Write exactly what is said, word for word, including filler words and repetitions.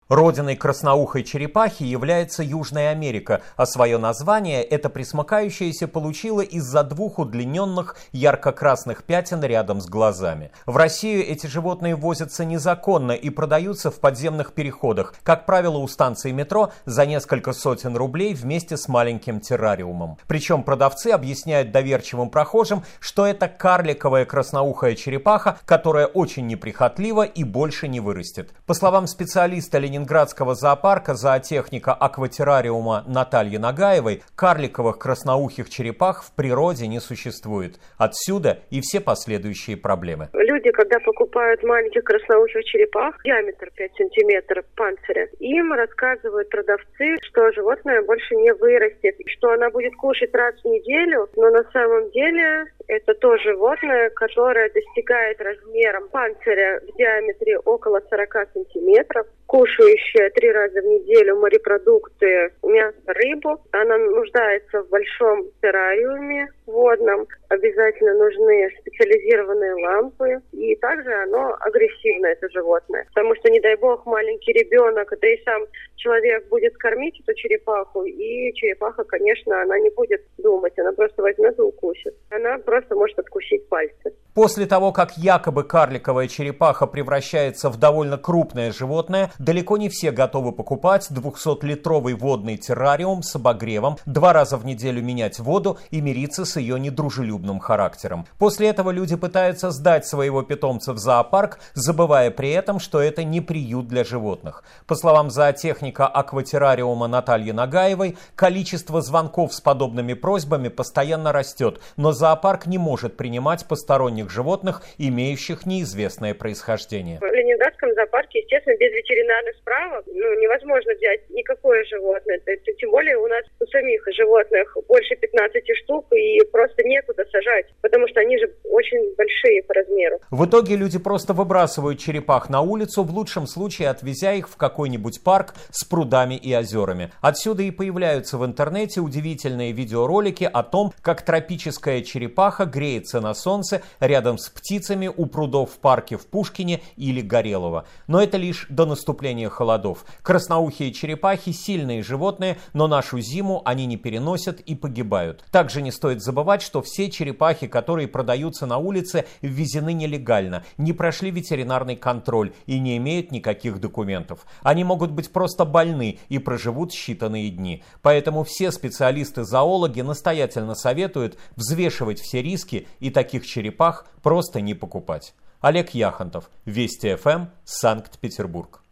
Родиной красноухой черепахи является Южная Америка, а свое название эта пресмыкающаяся получила из-за двух удлиненных ярко-красных пятен рядом с глазами. В Россию эти животные возятся незаконно и продаются в подземных переходах, как правило, у станции метро за несколько сотен рублей вместе с маленьким террариумом. Причем продавцы объясняют доверчивым прохожим, что это карликовая красноухая черепаха, которая очень неприхотлива и больше не вырастет. По словам специалиста Ленинградского зоопарка зоотехника акватеррариума Натальи Нагаевой, карликовых красноухих черепах в природе не существует. Отсюда и все последующие проблемы. Люди, когда покупают маленьких красноухих черепах, диаметр пять сантиметров панциря, им рассказывают продавцы, что животное больше не вырастет, что она будет кушать раз в неделю, но на самом деле это то животное, которое достигает размером панциря в диаметре около сорока сантиметров, кушающая три раза в неделю морепродукты, мясо, рыбу. Она нуждается в большом террариуме водном. Обязательно нужны специализированные лампы. И также оно агрессивное, это животное. Потому что, не дай бог, маленький ребенок, да и сам человек будет кормить эту черепаху, и черепаха, конечно, она не будет думать, она просто возьмет и укусит. Она просто может откусить пальцы. После того, как якобы карликовая черепаха превращается в довольно крупное животное, далеко не все готовы покупать двухсотлитровый водный террариум с обогревом, два раза в неделю менять воду и мириться с ее недружелюбным характером. После этого люди пытаются сдать своего питомца в зоопарк, забывая при этом, что это не приют для животных. По словам зоотехника акватеррариума Натальи Нагаевой, количество звонков с подобными просьбами постоянно растет, но зоопарк не может принимать посторонних животных, имеющих неизвестное происхождение. В Ленинградском зоопарке, естественно, без ветеринарных справок ну, невозможно взять никакое животное. Тем более у нас у самих животных больше пятнадцати штук, и просто некуда сажать, потому что они же очень большие по размеру. В итоге люди просто выбрасывают черепах на улицу, в лучшем случае отвезя их в какой-нибудь парк с прудами и озерами. Отсюда и появляются в интернете удивительные видеоролики о том, как тропическая черепаха греется на солнце рядом с птицами у прудов в парке в Пушкине или Горелово. Но это лишь до наступления холодов. Красноухие черепахи – сильные животные, но нашу зиму они не переносят и погибают. Также не стоит забывать, что все черепахи, которые продаются на улице, ввезены нелегально, не прошли ветеринарный контроль и не имеют никаких документов. Они могут быть просто больны и проживут считанные дни. Поэтому все специалисты-зоологи настоятельно советуют взвешивать все риски и таких черепах просто не покупать. Олег Яхонтов, Вести ФМ, Санкт-Петербург.